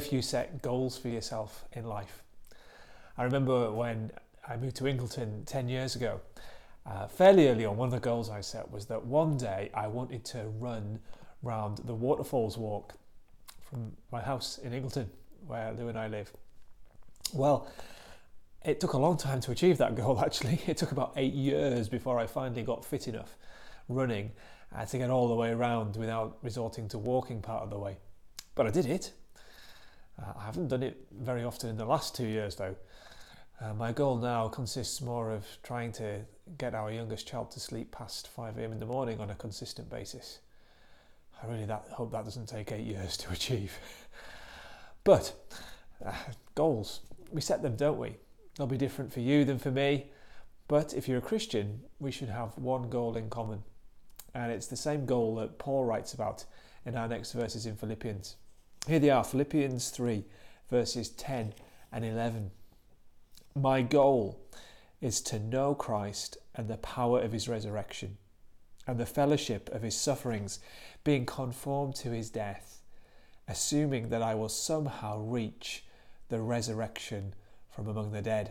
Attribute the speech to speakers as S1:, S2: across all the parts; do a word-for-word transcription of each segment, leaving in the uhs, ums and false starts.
S1: if you set goals for yourself in life. I remember when I moved to Ingleton ten years ago, uh, fairly early on, one of the goals I set was that one day I wanted to run round the Waterfalls Walk from my house in Ingleton, where Lou and I live. Well, it took a long time to achieve that goal, actually. It took about eight years before I finally got fit enough running uh, to get all the way around without resorting to walking part of the way. But I did it. Uh, I haven't done it very often in the last two years, though. Uh, my goal now consists more of trying to get our youngest child to sleep past five a.m. in the morning on a consistent basis. I really that, hope that doesn't take eight years to achieve. But uh, goals, we set them, don't we? They'll be different for you than for me. But if you're a Christian, we should have one goal in common. And it's the same goal that Paul writes about in our next verses in Philippians. Here they are, Philippians three, verses ten and eleven. My goal is to know Christ and the power of his resurrection, and the fellowship of his sufferings, being conformed to his death, assuming that I will somehow reach the resurrection from among the dead.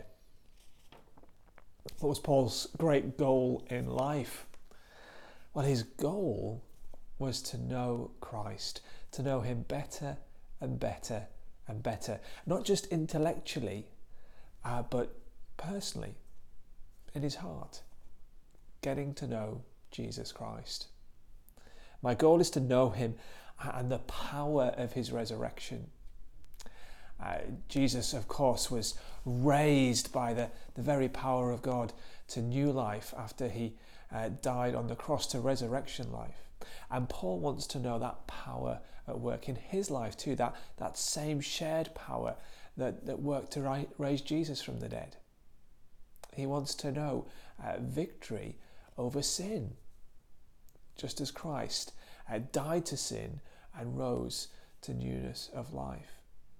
S1: What was Paul's great goal in life? Well, his goal was to know Christ, to know him better and better and better, not just intellectually, uh, but personally, in his heart, getting to know Jesus Christ. My goal is to know him and the power of his resurrection. Uh, Jesus, of course, was raised by the, the very power of God to new life after he uh, died on the cross to resurrection life. And Paul wants to know that power at work in his life too, that, that same shared power that, that worked to ri- raise Jesus from the dead. He wants to know uh, victory over sin, just as Christ uh, died to sin and rose to newness of life.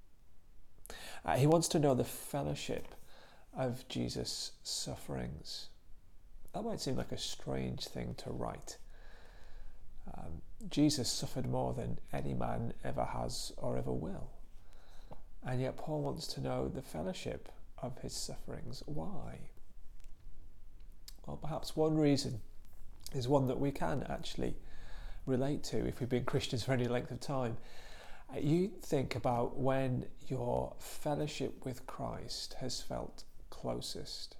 S1: Uh, he wants to know the fellowship of Jesus' sufferings. That might seem like a strange thing to write. Um, Jesus suffered more than any man ever has or ever will. And yet Paul wants to know the fellowship of his sufferings. Why? Well, perhaps one reason is one that we can actually relate to if we've been Christians for any length of time. Uh, you think about when your fellowship with Christ has felt closest.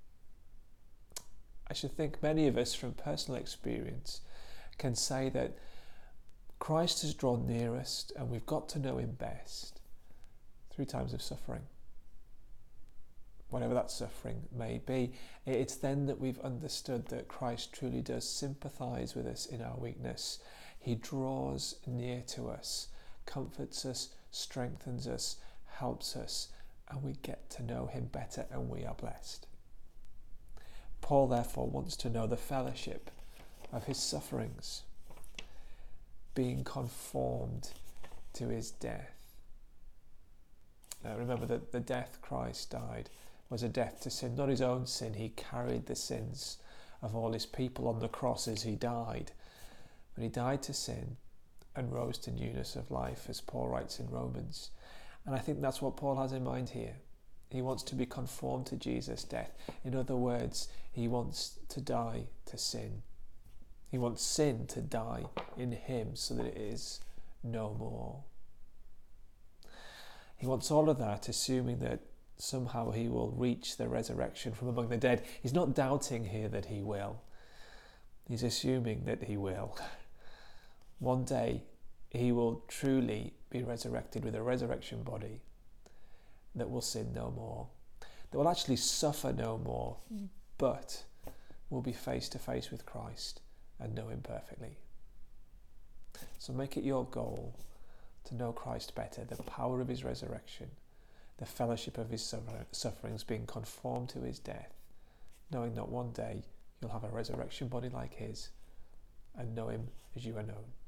S1: I should think many of us from personal experience can say that Christ has drawn nearest and we've got to know him best through times of suffering. Whatever that suffering may be, it's then that we've understood that Christ truly does sympathise with us in our weakness. He draws near to us, comforts us, strengthens us, helps us, and we get to know him better and we are blessed. Paul therefore wants to know the fellowship of his sufferings, being conformed to his death. Now remember that the death Christ died was a death to sin, not his own sin. He carried the sins of all his people on the cross as he died. But he died to sin and rose to newness of life, as Paul writes in Romans. And I think that's what Paul has in mind here. He wants to be conformed to Jesus' death. In other words, he wants to die to sin. He wants sin to die in him so that it is no more. He wants all of that, assuming that somehow he will reach the resurrection from among the dead. He's not doubting here that he will. He's assuming that he will. One day he will truly be resurrected with a resurrection body that will sin no more, that will actually suffer no more, but will be face to face with Christ and know him perfectly. So make it your goal to know Christ better, the power of his resurrection, the fellowship of his sufferings, being conformed to his death, knowing that one day you'll have a resurrection body like his and know him as you are known.